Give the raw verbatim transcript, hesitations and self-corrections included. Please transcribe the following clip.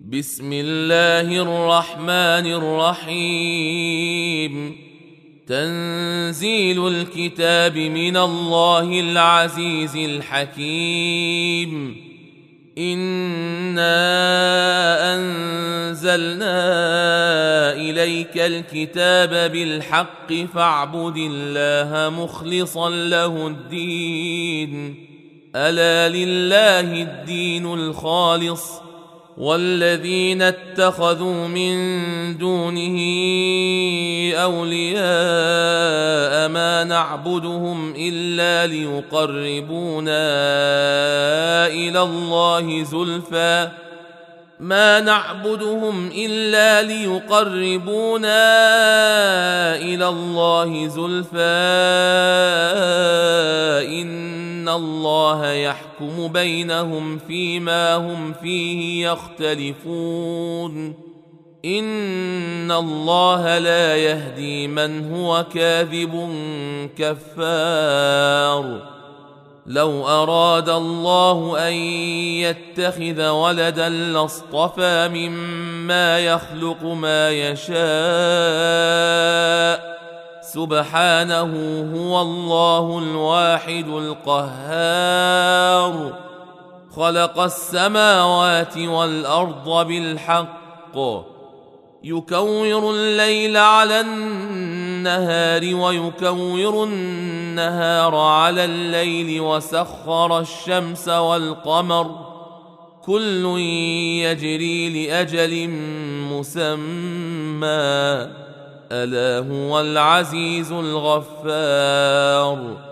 بسم الله الرحمن الرحيم. تنزيل الكتاب من الله العزيز الحكيم. إنا أنزلنا إليك الكتاب بالحق فاعبد الله مخلصا له الدين. ألا لله الدين الخالص والذين اتخذوا من دونه أولياء ما نعبدهم إلا ليقربونا إلى الله زلفى ما نعبدهم إلا ليقربونا إلى الله زلفى إن الله يحكم بينهم فيما هم فيه يختلفون. إن الله لا يهدي من هو كاذب كفار. لو أراد الله أن يتخذ ولدا لاصطفى مما يخلق ما يشاء سبحانه هو الله الواحد القهار. خلق السماوات والأرض بالحق يكور الليل على النهار ويكور النهار على الليل وسخر الشمس والقمر كل يجري لأجل مسمى ألا هو العزيز الغفار.